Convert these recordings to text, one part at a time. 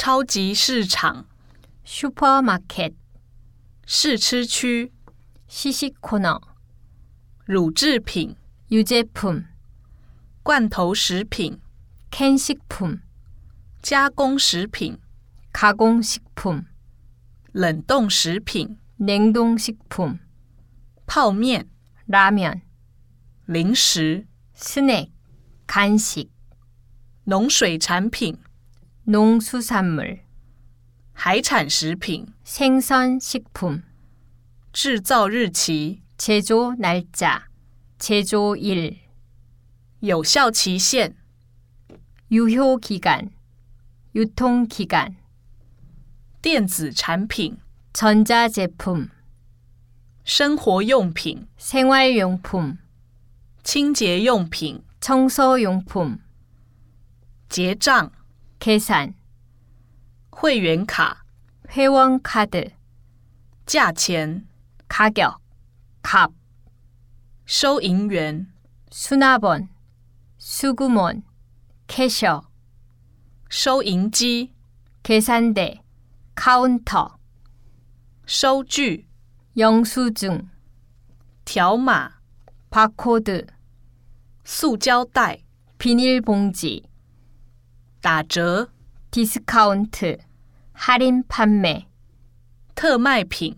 超级市场 슈퍼마켓, 试吃区 시식 코너, 乳制品 유제품, 罐头食品 캔식품, 加工食品 가공식품, 冷冻食品 냉동식품, 泡面 라면, 零食 스낵, 간식, 农水产品 농수산물, 海产食品 생선식품, 制造日期 제조 날짜, 제조일, 有效期限 유효기간, 유통기간, 电子产品 전자제품, 生活用品 생활용품, 清洁用品 청소용품, 结账 계산, 会员卡 회원카드, 价钱 가격, 값, 收银员 수납원, 수구몬, 캐셔, 收银机 계산대, 카운터, 收据 영수증, 条码 바코드, 塑胶袋 비닐봉지, 打折 디스카운트, 할인 판매, 特卖品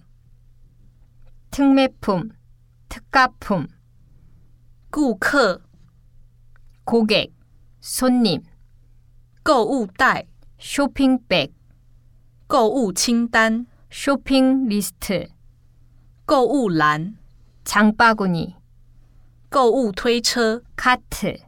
특매품, 특가품, 顾客 고객, 손님, 购物袋 쇼핑백, 购物清单 쇼핑 리스트, 购物篮 장바구니, 购物推车 카트,